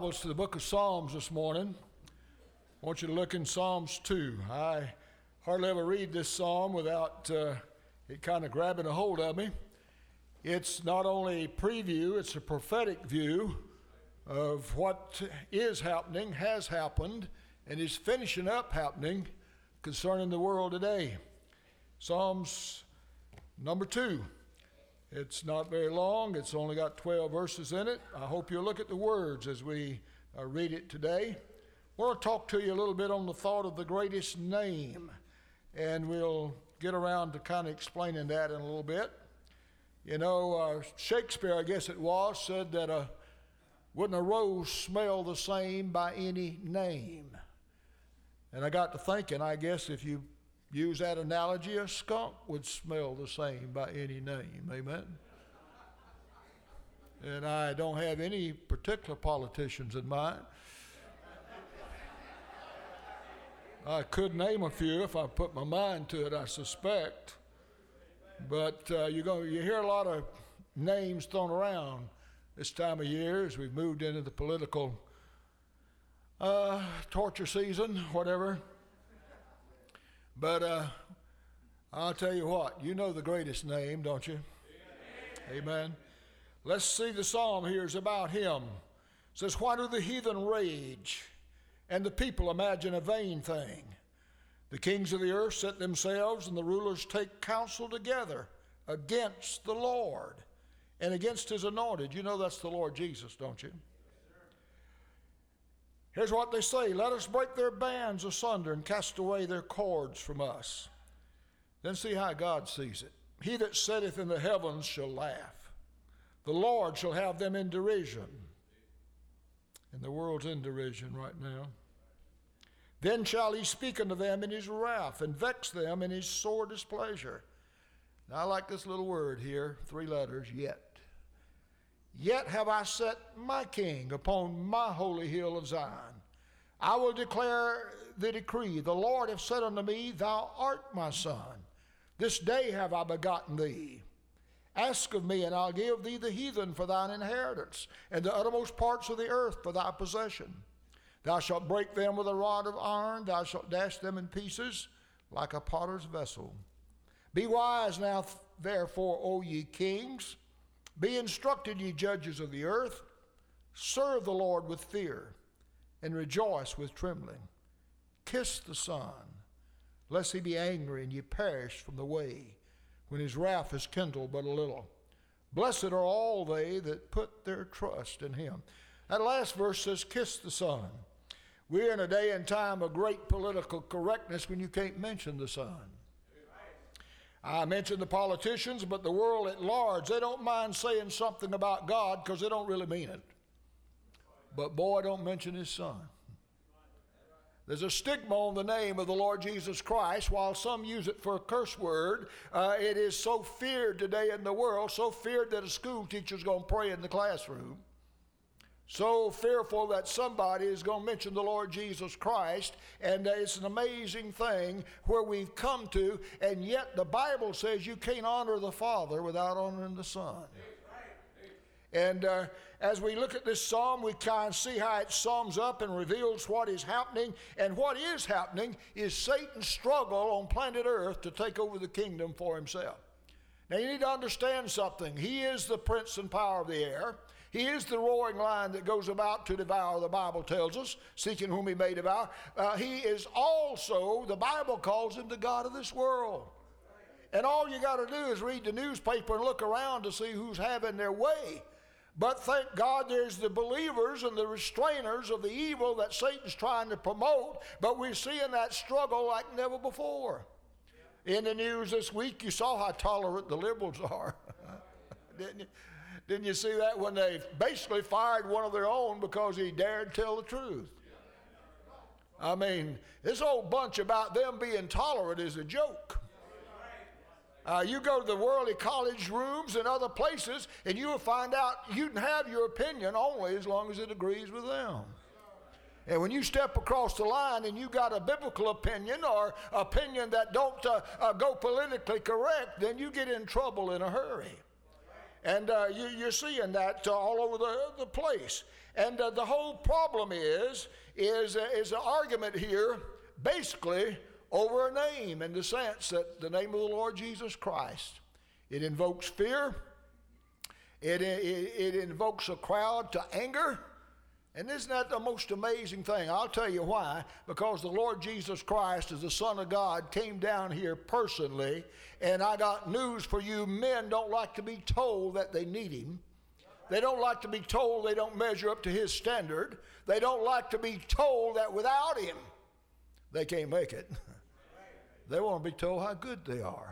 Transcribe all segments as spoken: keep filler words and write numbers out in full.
Bibles to the book of Psalms this morning. I want you to look in Psalms two. I hardly ever read this psalm without uh, it kind of grabbing a hold of me. It's not only a preview, it's a prophetic view of what is happening, has happened, and is finishing up happening concerning the world today. Psalms number two. It's not very long. It's only got twelve verses in it. I hope you'll look at the words as we uh, read it today. I want to talk to you a little bit on the thought of the greatest name, and we'll get around to kind of explaining that in a little bit. You know, uh, Shakespeare, I guess it was, said that uh, wouldn't a rose smell the same by any name? And I got to thinking, I guess if you use that analogy, a skunk would smell the same by any name. Amen? And I don't have any particular politicians in mind. I could name a few if I put my mind to it, I suspect. But uh, you go, you hear a lot of names thrown around this time of year as we've moved into the political uh, torture season, whatever. But uh, I'll tell you what, you know the greatest name, don't you? Amen. Amen. Let's see, the psalm here is about him. It says, why do the heathen rage and the people imagine a vain thing? The kings of the earth set themselves and the rulers take counsel together against the Lord and against his anointed. You know that's the Lord Jesus, don't you? Here's what they say, let us break their bands asunder and cast away their cords from us. Then see how God sees it. He that sitteth in the heavens shall laugh. The Lord shall have them in derision. And the world's in derision right now. Then shall he speak unto them in his wrath and vex them in his sore displeasure. Now I like this little word here, three letters, yet. Yet have I set my king upon my holy hill of Zion. I will declare the decree. The Lord hath said unto me, thou art my son. This day have I begotten thee. Ask of me, and I'll give thee the heathen for thine inheritance, and the uttermost parts of the earth for thy possession. Thou shalt break them with a rod of iron. Thou shalt dash them in pieces like a potter's vessel. Be wise now, therefore, O ye kings. Be instructed, ye judges of the earth. Serve the Lord with fear, and rejoice with trembling. Kiss the Son, lest he be angry, and ye perish from the way, when his wrath is kindled but a little. Blessed are all they that put their trust in him. That last verse says, kiss the Son. We're in a day and time of great political correctness when you can't mention the Son. I mentioned the politicians, but the world at large, they don't mind saying something about God because they don't really mean it. But boy, don't mention his Son. There's a stigma on the name of the Lord Jesus Christ. While some use it for a curse word, uh, it is so feared today in the world, so feared that a school teacher's going to pray in the classroom. So fearful that somebody is going to mention the Lord Jesus Christ, and uh, it's an amazing thing where we've come to, and yet the Bible says you can't honor the Father without honoring the Son. And uh, as we look at this psalm, we kind of see how it sums up and reveals what is happening, and what is happening is Satan's struggle on planet Earth to take over the kingdom for himself. Now you need to understand something. He is the prince and power of the air. He is the roaring lion that goes about to devour, the Bible tells us, seeking whom he may devour. Uh, he is also, the Bible calls him the God of this world. And all you got to do is read the newspaper and look around to see who's having their way. But thank God there's the believers and the restrainers of the evil that Satan's trying to promote, but we're seeing that struggle like never before. In the news this week, you saw how tolerant the liberals are, didn't you? Didn't you see that when they basically fired one of their own because he dared tell the truth? I mean, this whole bunch about them being tolerant is a joke. Uh, you go to the worldly college rooms and other places, and you will find out you can have your opinion only as long as it agrees with them. And when you step across the line and you got a biblical opinion or opinion that don't uh, uh, go politically correct, then you get in trouble in a hurry. And uh, you, you're seeing that uh, all over the, the place. And uh, the whole problem is, is, uh, is an argument here basically over a name, in the sense that the name of the Lord Jesus Christ, it invokes fear, it, it, it invokes a crowd to anger. And isn't that the most amazing thing? I'll tell you why. Because the Lord Jesus Christ, as the Son of God, came down here personally. And I got news for you. Men don't like to be told that they need him. They don't like to be told they don't measure up to his standard. They don't like to be told that without him, they can't make it. They want to be told how good they are.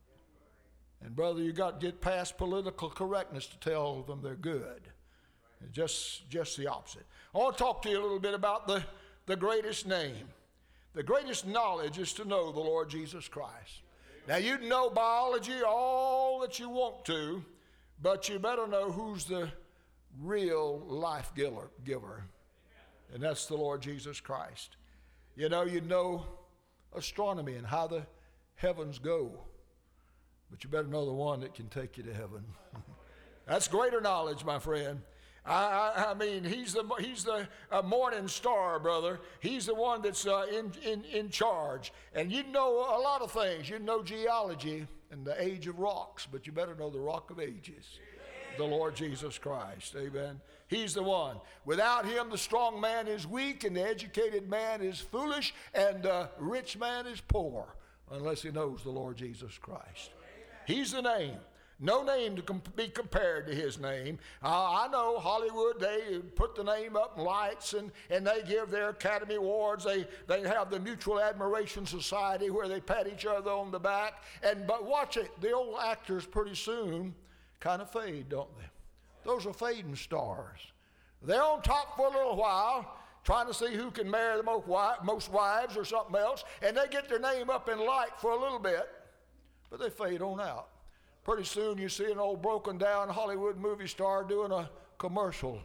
And brother, you got to get past political correctness to tell them they're good. Just, just the opposite. I want to talk to you a little bit about the, the greatest name. The greatest knowledge is to know the Lord Jesus Christ. Now, you can know biology all that you want to, but you better know who's the real life giver, giver. And that's the Lord Jesus Christ. You know, you know astronomy and how the heavens go, but you better know the one that can take you to heaven. That's greater knowledge, my friend. I, I, I mean, he's the he's the uh, morning star, brother. He's the one that's uh, in, in, in charge. And you know a lot of things. You know geology and the age of rocks, but you better know the rock of ages, the Lord Jesus Christ. Amen. He's the one. Without him, the strong man is weak, and the educated man is foolish, and the rich man is poor, unless he knows the Lord Jesus Christ. He's the name. No name to comp- be compared to his name. Uh, I know Hollywood, they put the name up in lights, and, and they give their Academy Awards. They, they have the Mutual Admiration Society where they pat each other on the back. And but watch it, the old actors pretty soon kind of fade, don't they? Those are fading stars. They're on top for a little while, trying to see who can marry the most, wi- most wives or something else, and they get their name up in light for a little bit, but they fade on out. Pretty soon you see an old broken down Hollywood movie star doing a commercial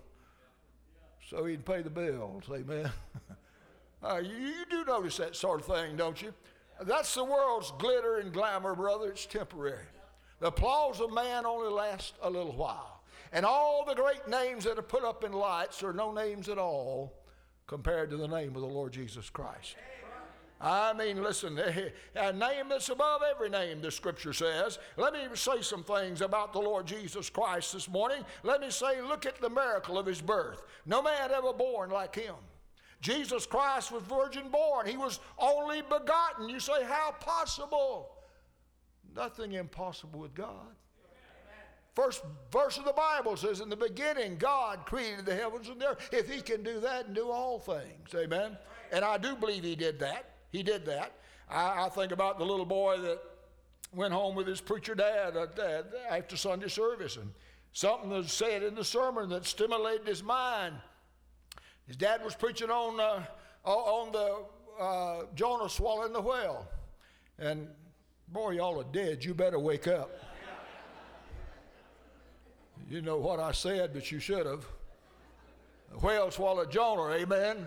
so he can pay the bills. Amen. uh, you, you do notice that sort of thing, don't you? That's the world's glitter and glamour, brother. It's temporary. The applause of man only lasts a little while. And all the great names that are put up in lights are no names at all compared to the name of the Lord Jesus Christ. I mean, listen, a name that's above every name, the Scripture says. Let me say some things about the Lord Jesus Christ this morning. Let me say, look at the miracle of his birth. No man ever born like him. Jesus Christ was virgin born. He was only begotten. You say, how possible? Nothing impossible with God. First verse of the Bible says, in the beginning, God created the heavens and the earth. If he can do that and do all things, amen? And I do believe he did that. He did that. I, I think about the little boy that went home with his preacher dad uh, dad after Sunday service, and something was said in the sermon that stimulated his mind. His dad was preaching on, uh, on the uh, Jonah swallowing the whale. And, boy, y'all are dead. You better wake up. You know what I said, but you should have. The whale swallowed Jonah, amen?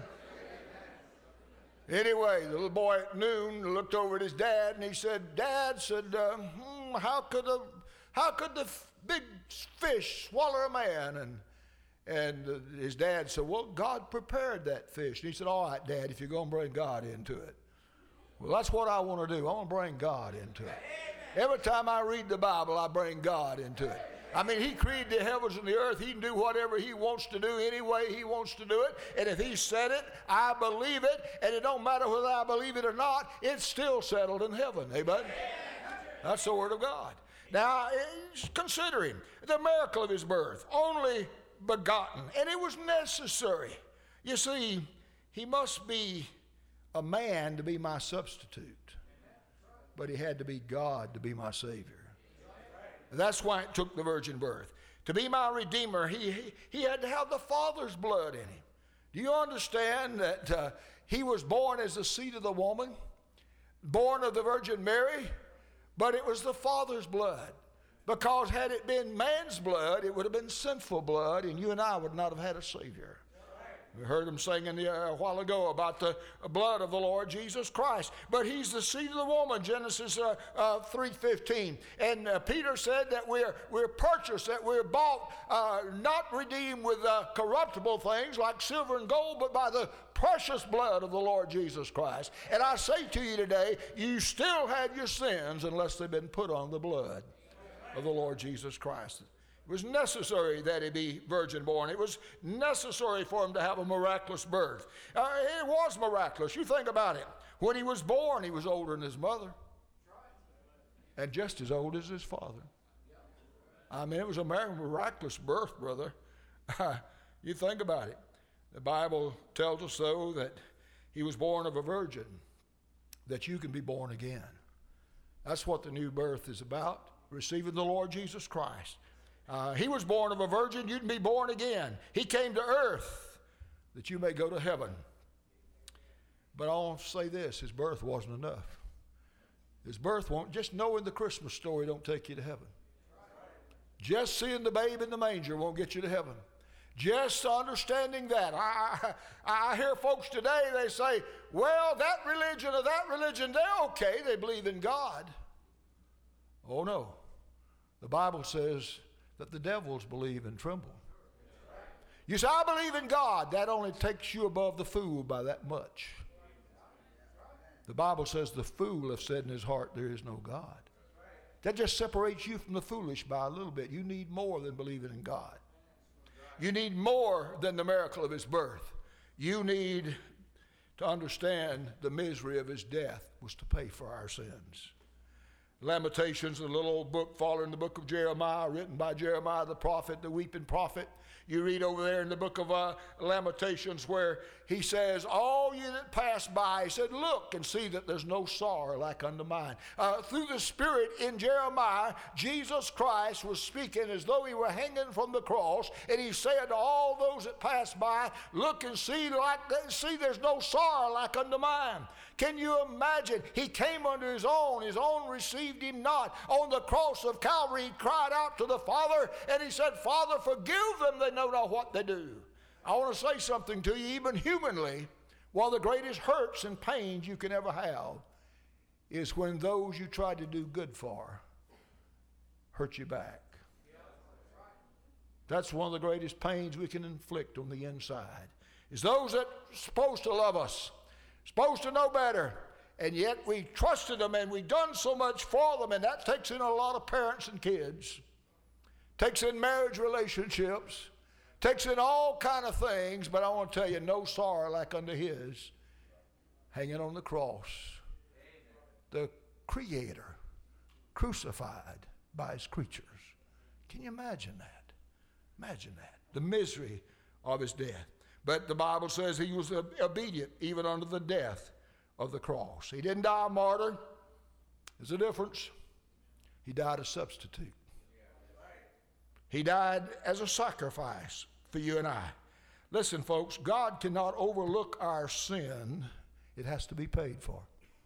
Anyway, the little boy at noon looked over at his dad, and he said, Dad, said, uh, hmm, how could a, how could the f- big fish swallow a man? And and uh, his dad said, well, God prepared that fish. And he said, all right, Dad, if you're going to bring God into it. Well, that's what I want to do. I want to bring God into it. Every time I read the Bible, I bring God into it. I mean, he created the heavens and the earth. He can do whatever he wants to do any way he wants to do it. And if he said it, I believe it. And it don't matter whether I believe it or not, it's still settled in heaven. Amen? That's the word of God. Now, considering the miracle of his birth, only begotten, and it was necessary. You see, he must be a man to be my substitute, but he had to be God to be my Savior. That's why it took the virgin birth. To be my Redeemer, he, he, he had to have the Father's blood in him. Do you understand that uh, he was born as the seed of the woman, born of the Virgin Mary, but it was the Father's blood. Because had it been man's blood, it would have been sinful blood, and you and I would not have had a Savior. We heard him singing the, uh, a while ago about the blood of the Lord Jesus Christ. But he's the seed of the woman, Genesis uh, uh, three fifteen. And uh, Peter said that we're, we're purchased, that we're bought, uh, not redeemed with uh, corruptible things like silver and gold, but by the precious blood of the Lord Jesus Christ. And I say to you today, you still have your sins unless they've been put on the blood of the Lord Jesus Christ. It was necessary that he be virgin born. It was necessary for him to have a miraculous birth. Uh, it was miraculous. You think about it. When he was born, he was older than his mother and just as old as his father. I mean, it was a miraculous birth, brother. You think about it. The Bible tells us, though, that he was born of a virgin, that you can be born again. That's what the new birth is about, receiving the Lord Jesus Christ. Uh, he was born of a virgin, you can be born again. He came to earth that you may go to heaven. But I want to say this, his birth wasn't enough. His birth won't, just knowing the Christmas story don't take you to heaven. Just seeing the babe in the manger won't get you to heaven. Just understanding that. I, I, I hear folks today, they say, well, that religion or that religion, they're okay, they believe in God. Oh no, the Bible says that the devils believe and tremble. You say, I believe in God. That only takes you above the fool by that much. The Bible says the fool hath said in his heart, there is no God. That just separates you from the foolish by a little bit. You need more than believing in God. You need more than the miracle of his birth. You need to understand the misery of his death was to pay for our sins. Lamentations, a little old book following the book of Jeremiah, written by Jeremiah the prophet, the weeping prophet. You read over there in the book of uh, Lamentations where he says, all you that pass by, he said, look and see that there's no sorrow like unto mine. Uh, through the Spirit in Jeremiah, Jesus Christ was speaking as though he were hanging from the cross, and he said to all those that pass by, look and see, like see there's no sorrow like unto mine. Can you imagine? He came unto his own. His own received him not. On the cross of Calvary, he cried out to the Father, and he said, Father, forgive them. They know not what they do. I want to say something to you, even humanly, one of the greatest hurts and pains you can ever have is when those you tried to do good for hurt you back. That's one of the greatest pains we can inflict on the inside, is those that are supposed to love us, supposed to know better, and yet we trusted them and we've done so much for them, and that takes in a lot of parents and kids, takes in marriage relationships, takes in all kind of things, but I want to tell you, no sorrow like unto his hanging on the cross. The Creator crucified by his creatures. Can you imagine that? Imagine that. The misery of his death. But the Bible says he was obedient even unto the death of the cross. He didn't die a martyr. There's a difference. He died a substitute. He died as a sacrifice for you and I. Listen, folks, God cannot overlook our sin. It has to be paid for.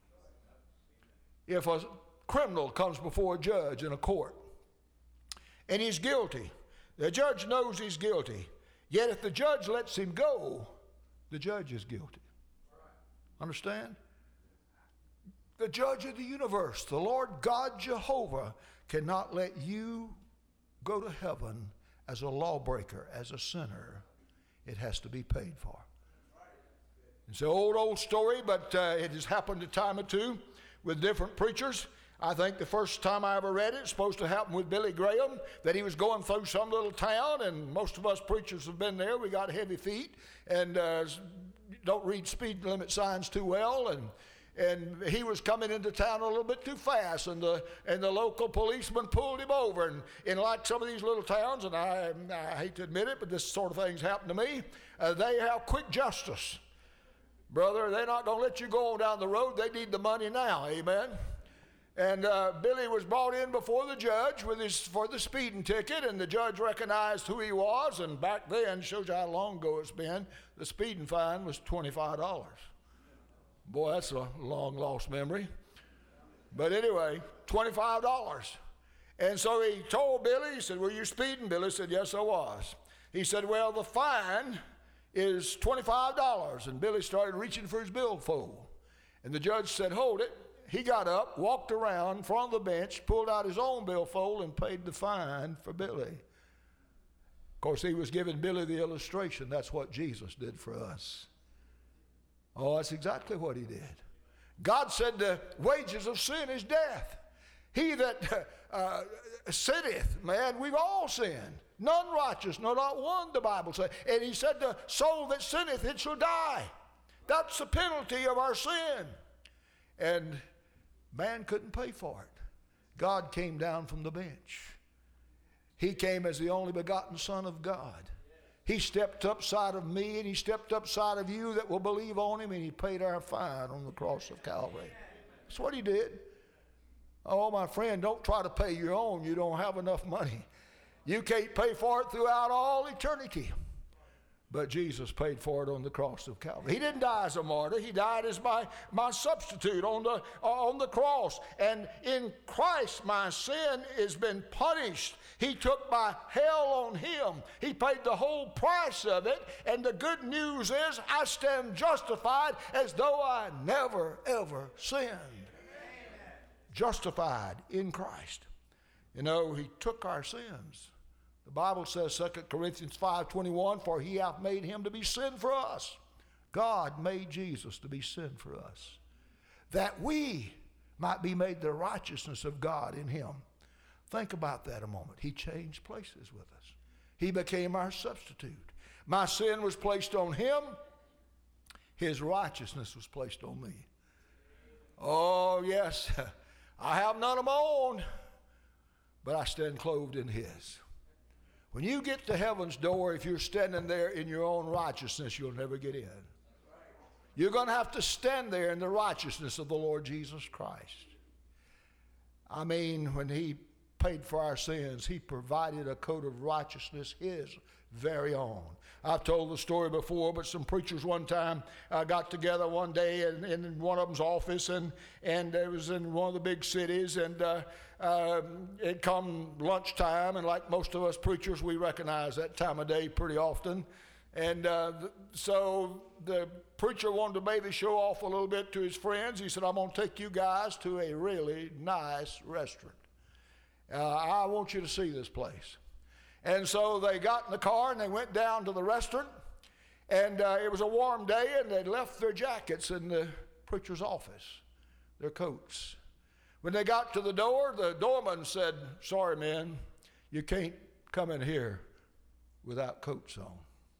If a criminal comes before a judge in a court and he's guilty, the judge knows he's guilty. Yet if the judge lets him go, the judge is guilty. Understand? The judge of the universe, the Lord God Jehovah, cannot let you go to heaven as a lawbreaker, as a sinner. It has to be paid for. It's an old, old story, but uh, it has happened a time or two with different preachers. I think the first time I ever read it, it's supposed to happen with Billy Graham, that he was going through some little town, and most of us preachers have been there. We got heavy feet and uh, don't read speed limit signs too well, and and he was coming into town a little bit too fast, and the and the local policeman pulled him over. And in like some of these little towns, and I, I hate to admit it, but this sort of thing's happened to me, uh, they have quick justice. Brother, they're not going to let you go on down the road. They need the money now, amen? And uh, Billy was brought in before the judge with his for the speeding ticket, and the judge recognized who he was, and back then, shows you how long ago it's been, the speeding fine was twenty-five dollars. Boy, that's a long-lost memory. But anyway, twenty-five dollars. And so he told Billy, he said, were you speeding? Billy said, yes, I was. He said, well, the fine is twenty-five dollars. And Billy started reaching for his billfold. And the judge said, hold it. He got up, walked around in front of the bench, pulled out his own billfold, and paid the fine for Billy. Of course, he was giving Billy the illustration. That's what Jesus did for us. Oh, that's exactly what he did. God said the wages of sin is death. He that uh, sinneth, man, we've all sinned. None righteous, no, not one, the Bible says. And he said the soul that sinneth, it shall die. That's the penalty of our sin. And man couldn't pay for it. God came down from the bench. He came as the only begotten Son of God. He stepped up side of me, and he stepped up side of you that will believe on him, and he paid our fine on the cross of Calvary. That's what he did. Oh, my friend, don't try to pay your own. You don't have enough money. You can't pay for it throughout all eternity. But Jesus paid for it on the cross of Calvary. He didn't die as a martyr. He died as my, my substitute on the, on the cross. And in Christ, my sin has been punished. He took my hell on him. He paid the whole price of it. And the good news is I stand justified as though I never, ever sinned. Amen. Justified in Christ. You know, he took our sins. The Bible says, Second Corinthians five twenty-one, for he hath made him to be sin for us. God made Jesus to be sin for us, that we might be made the righteousness of God in him. Think about that a moment. He changed places with us. He became our substitute. My sin was placed on him. His righteousness was placed on me. Oh, yes, I have none of my own, but I stand clothed in his. When you get to heaven's door, if you're standing there in your own righteousness, you'll never get in. You're going to have to stand there in the righteousness of the Lord Jesus Christ. I mean, when he paid for our sins, he provided a coat of righteousness, his very own. I've told the story before, but some preachers one time uh, got together one day in, in one of them's office, and, and it was in one of the big cities, and uh, uh, it come lunchtime, and like most of us preachers, we recognize that time of day pretty often. And uh, th- so the preacher wanted to maybe show off a little bit to his friends. He said, I'm going to take you guys to a really nice restaurant. Uh, I want you to see this place. And so they got in the car and they went down to the restaurant, and uh, it was a warm day, and they left their jackets in the preacher's office, their coats. When they got to the door, the doorman said, sorry, men, you can't come in here without coats on.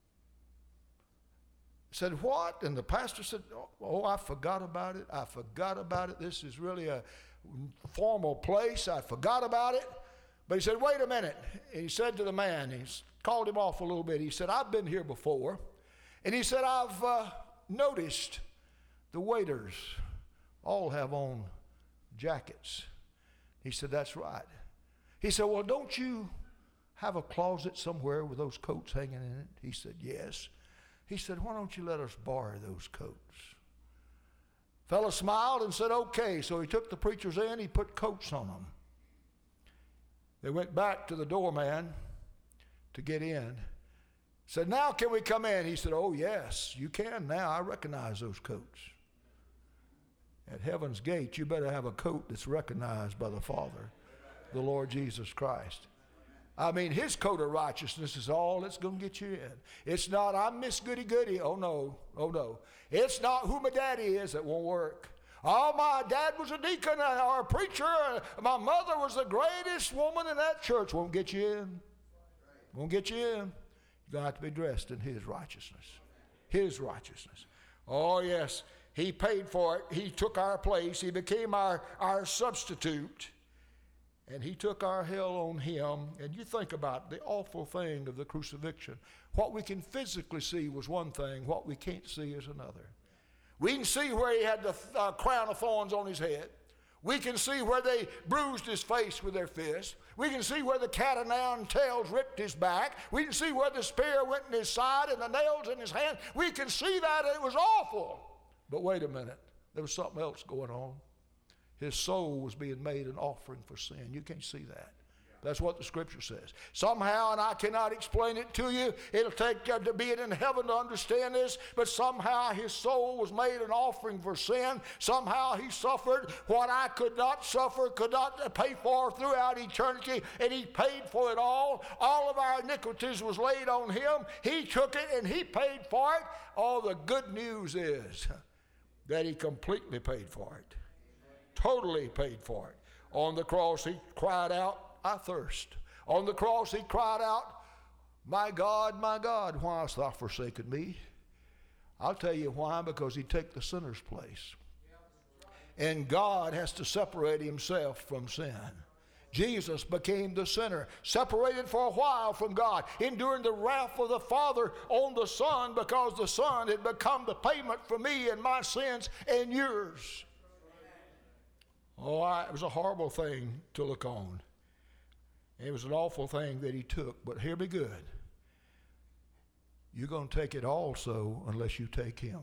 I said, what? And the pastor said, oh, I forgot about it. I forgot about it. This is really a formal place. I forgot about it. But he said, wait a minute. And he said to the man, he called him off a little bit. He said, I've been here before. And he said, I've uh, noticed the waiters all have on jackets. He said, that's right. He said, well, don't you have a closet somewhere with those coats hanging in it? He said, yes. He said, why don't you let us borrow those coats? Fellow smiled and said, okay. So he took the preachers in, he put coats on them. They went back to the doorman to get in. Said, now can we come in? He said, oh, yes, you can now. I recognize those coats. At heaven's gate, you better have a coat that's recognized by the Father, the Lord Jesus Christ. I mean, his coat of righteousness is all that's going to get you in. It's not, I'm Miss Goody Goody. Oh, no. Oh, no. It's not who my daddy is that won't work. Oh, my dad was a deacon or a preacher. My mother was the greatest woman in that church. Won't get you in. Won't get you in. You're going to have to be dressed in his righteousness. His righteousness. Oh, yes. He paid for it. He took our place. He became our, our substitute. And he took our hell on him. And you think about the awful thing of the crucifixion. What we can physically see was one thing. What we can't see is another. We can see where he had the uh, crown of thorns on his head. We can see where they bruised his face with their fists. We can see where the cat o' nine tails ripped his back. We can see where the spear went in his side and the nails in his hand. We can see that, and it was awful. But wait a minute. There was something else going on. His soul was being made an offering for sin. You can't see that. That's what the Scripture says. Somehow, and I cannot explain it to you, it'll take uh, to be in heaven to understand this, but somehow his soul was made an offering for sin. Somehow he suffered what I could not suffer, could not pay for throughout eternity, and he paid for it all. All of our iniquities was laid on him. He took it and he paid for it. All the good news is that he completely paid for it. Totally paid for it. On the cross he cried out, I thirst. On the cross he cried out, my God, my God, why hast thou forsaken me? I'll tell you why, because he took the sinner's place. And God has to separate himself from sin. Jesus became the sinner, separated for a while from God, enduring the wrath of the Father on the Son, because the Son had become the payment for me and my sins and yours. Oh, I, it was a horrible thing to look on. It was an awful thing that he took, but hear me good. You're going to take it also unless you take him.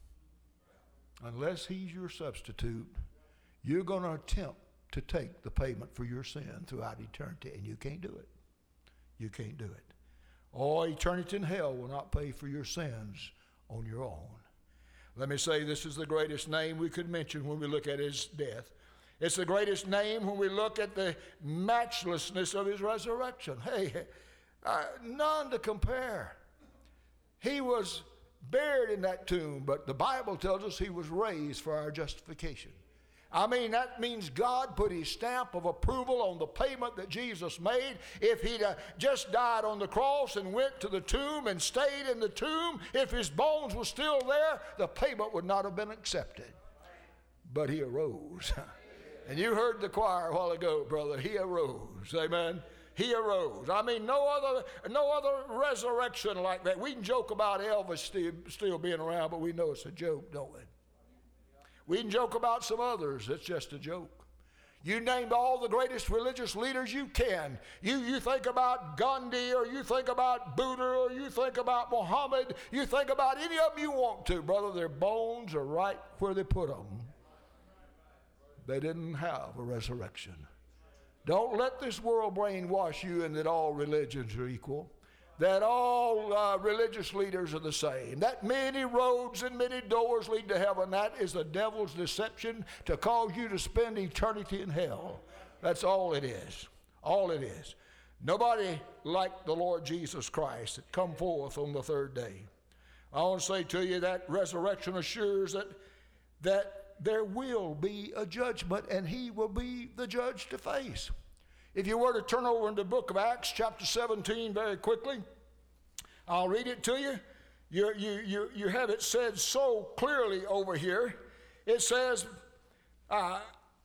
Unless he's your substitute, you're going to attempt to take the payment for your sin throughout eternity, and you can't do it. You can't do it. Oh, eternity in hell will not pay for your sins on your own. Let me say this is the greatest name we could mention when we look at his death. It's the greatest name when we look at the matchlessness of his resurrection. Hey, uh, none to compare. He was buried in that tomb, but the Bible tells us he was raised for our justification. I mean, that means God put his stamp of approval on the payment that Jesus made. If he'd uh, just died on the cross and went to the tomb and stayed in the tomb, if his bones were still there, the payment would not have been accepted. But he arose. And you heard the choir a while ago, brother. He arose. Amen. He arose. I mean, no other, no other resurrection like that. We can joke about Elvis still, still being around, but we know it's a joke, don't we? We can joke about some others. It's just a joke. You named all the greatest religious leaders you can. You, you think about Gandhi, or you think about Buddha, or you think about Muhammad. You think about any of them you want to, brother. Their bones are right where they put them. They didn't have a resurrection. Don't let this world brainwash you in that all religions are equal, that all uh, religious leaders are the same, that many roads and many doors lead to heaven. That is the devil's deception to cause you to spend eternity in hell. That's all it is. All it is. Nobody like the Lord Jesus Christ that come forth on the third day. I want to say to you that resurrection assures that that there will be a judgment, and he will be the judge to face. If you were to turn over in the book of Acts, chapter seventeen, very quickly, I'll read it to you. You, you, you, you have it said so clearly over here. It says, uh,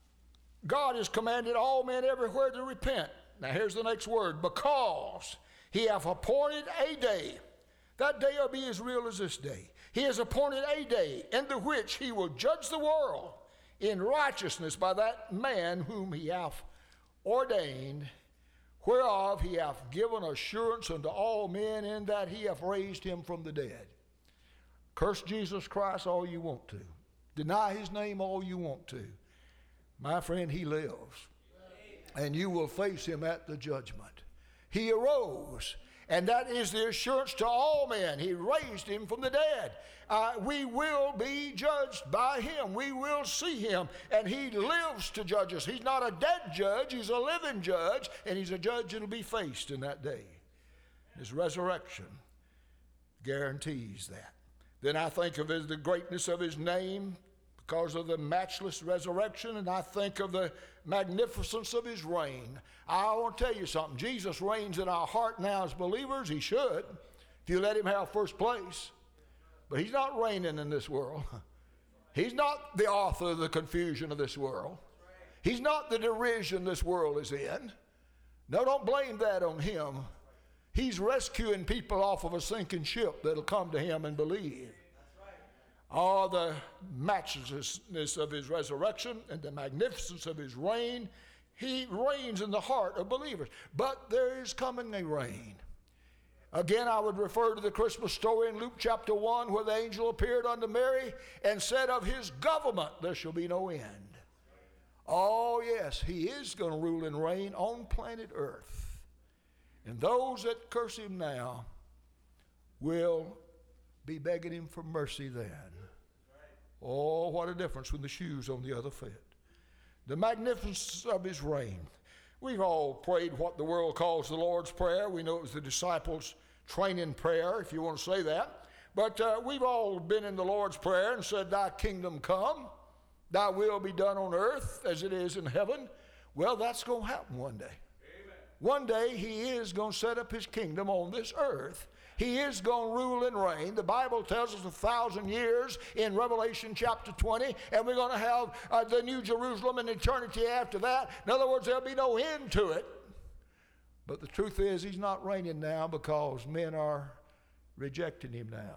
God has commanded all men everywhere to repent. Now here's the next word, because he hath appointed a day. That day will be as real as this day. He has appointed a day in the which he will judge the world in righteousness by that man whom he hath ordained, whereof he hath given assurance unto all men, in that he hath raised him from the dead. Curse Jesus Christ all you want to. Deny his name all you want to. My friend, he lives. And you will face him at the judgment. He arose. And that is the assurance to all men. He raised him from the dead. Uh, we will be judged by him. We will see him. And he lives to judge us. He's not a dead judge. He's a living judge. And he's a judge that will be faced in that day. His resurrection guarantees that. Then I think of his, the greatness of his name because of the matchless resurrection, and I think of the magnificence of his reign. I want to tell you something. Jesus reigns in our heart now as believers. He should, if you let him have first place. But he's not reigning in this world. He's not the author of the confusion of this world. He's not the derision this world is in. No, don't blame that on him. He's rescuing people off of a sinking ship that'll come to him and believe. Oh, the matchlessness of his resurrection and the magnificence of his reign. He reigns in the heart of believers. But there is coming a reign. Again, I would refer to the Christmas story in Luke chapter one, where the angel appeared unto Mary and said, of his government there shall be no end. Oh, yes, he is going to rule and reign on planet Earth. And those that curse him now will be begging him for mercy then. Oh, what a difference when the shoe's on the other foot. The magnificence of his reign. We've all prayed what the world calls the Lord's Prayer. We know it was the disciples' training prayer, if you want to say that. But uh, we've all been in the Lord's Prayer and said, thy kingdom come, thy will be done on earth as it is in heaven. Well, that's going to happen one day. Amen. One day he is going to set up his kingdom on this earth. He is going to rule and reign. The Bible tells us a thousand years in Revelation chapter twenty, and we're going to have uh, the New Jerusalem and eternity after that. In other words, there'll be no end to it. But the truth is, he's not reigning now because men are rejecting him now.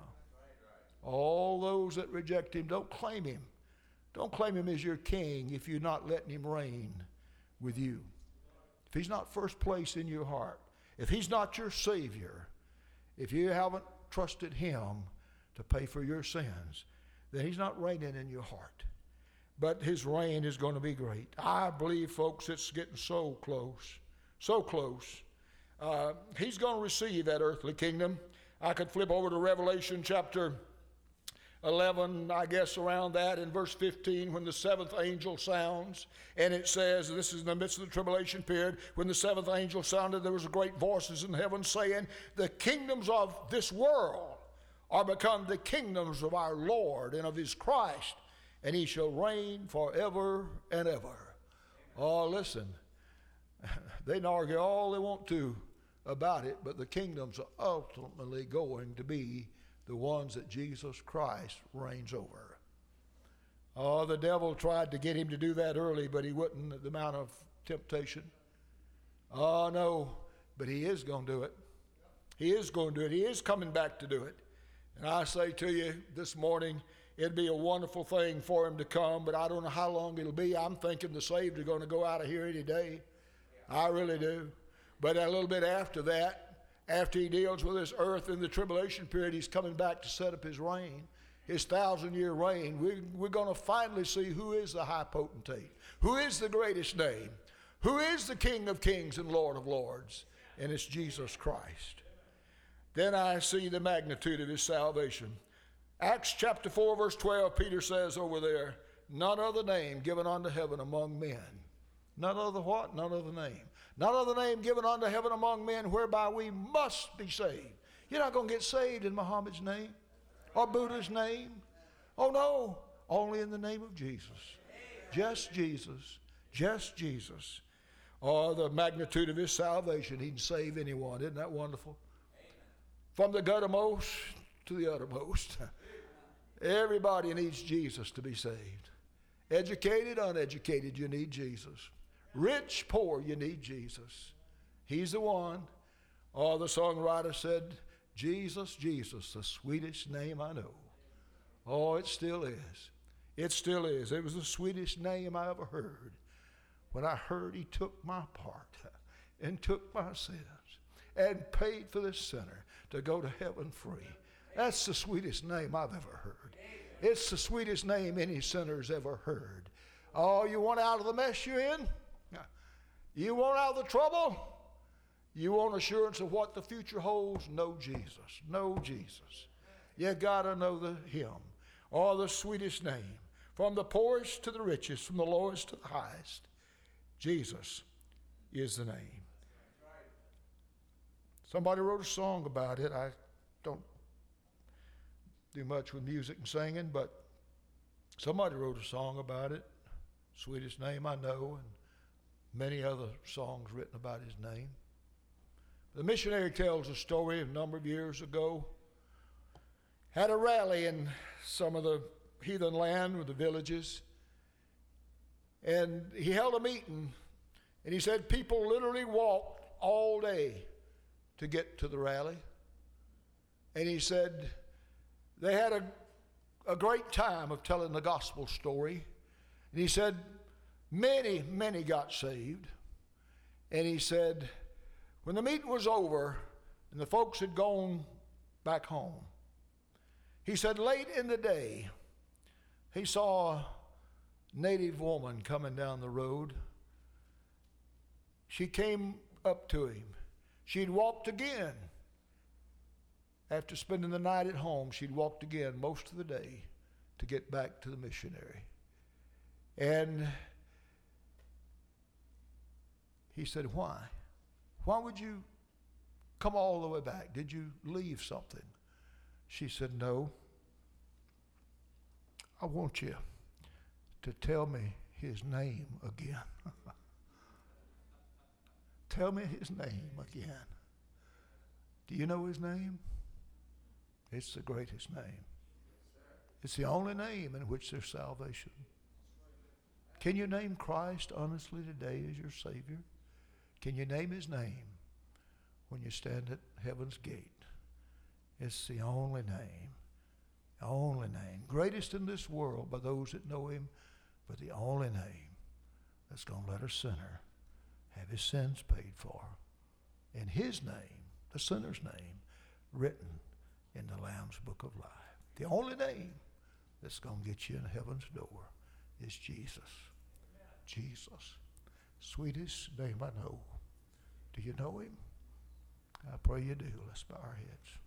All those that reject him, don't claim him. Don't claim him as your king if you're not letting him reign with you. If he's not first place in your heart, if he's not your Savior, if you haven't trusted him to pay for your sins, then he's not reigning in your heart. But his reign is going to be great. I believe, folks, it's getting so close, so close. Uh, he's going to receive that earthly kingdom. I could flip over to Revelation chapter eleven, I guess around that, in verse fifteen, when the seventh angel sounds, and it says, this is in the midst of the tribulation period, when the seventh angel sounded, there was a great voices in heaven saying, the kingdoms of this world are become the kingdoms of our Lord and of his Christ, and he shall reign forever and ever. Oh, listen, they can argue all they want to about it, but the kingdoms are ultimately going to be the ones that Jesus Christ reigns over. Oh, the devil tried to get him to do that early, but he wouldn't at the amount of temptation. Oh, no, but he is going to do it. He is going to do it. He is coming back to do it. And I say to you this morning, it'd be a wonderful thing for him to come, but I don't know how long it'll be. I'm thinking the saved are going to go out of here any day. I really do. But a little bit after that, after he deals with this earth in the tribulation period, he's coming back to set up his reign, his thousand-year reign. We, we're going to finally see who is the high potentate, who is the greatest name, who is the King of kings and Lord of lords, and it's Jesus Christ. Then I see the magnitude of his salvation. Acts chapter four, verse twelve, Peter says over there, none other name given unto heaven among men. None other what? None other name. None other name given unto heaven among men whereby we must be saved. You're not going to get saved in Muhammad's name or Buddha's name. Oh, no. Only in the name of Jesus. Just Jesus. Just Jesus. Oh, the magnitude of his salvation. He can save anyone. Isn't that wonderful? From the guttermost to the uttermost. Everybody needs Jesus to be saved. Educated, uneducated, you need Jesus. Rich, poor, you need Jesus. He's the one. Oh, the songwriter said, Jesus, Jesus, the sweetest name I know. Oh, it still is. It still is. It was the sweetest name I ever heard. When I heard he took my part and took my sins and paid for this sinner to go to heaven free. That's the sweetest name I've ever heard. It's the sweetest name any sinner's ever heard. Oh, you want out of the mess you're in? You want out of the trouble? You want assurance of what the future holds? Know Jesus. Know Jesus. You got to know the him. Or the sweetest name. From the poorest to the richest, from the lowest to the highest. Jesus is the name. Somebody wrote a song about it. I don't do much with music and singing, but somebody wrote a song about it. Sweetest name I know, and many other songs written about his name. The missionary tells a story a number of years ago. Had a rally in some of the heathen land with the villages. And he held a meeting, and he said people literally walked all day to get to the rally. And he said they had a, a great time of telling the gospel story. And he said many, many got saved. And he said, when the meeting was over and the folks had gone back home, he said late in the day, he saw native woman coming down the road. She came up to him. She'd walked again. After spending the night at home, she'd walked again most of the day to get back to the missionary. And he said, why? Why would you come all the way back? Did you leave something? She said, no. I want you to tell me his name again. Tell me his name again. Do you know his name? It's the greatest name. It's the only name in which there's salvation. Can you name Christ honestly today as your Savior? Can you name his name when you stand at heaven's gate? It's the only name. The only name. Greatest in this world by those that know him, but the only name that's going to let a sinner have his sins paid for. In his name, the sinner's name, written in the Lamb's Book of Life. The only name that's going to get you in heaven's door is Jesus. Jesus. Sweetest name I know. Do you know him? I pray you do. Let's bow our heads.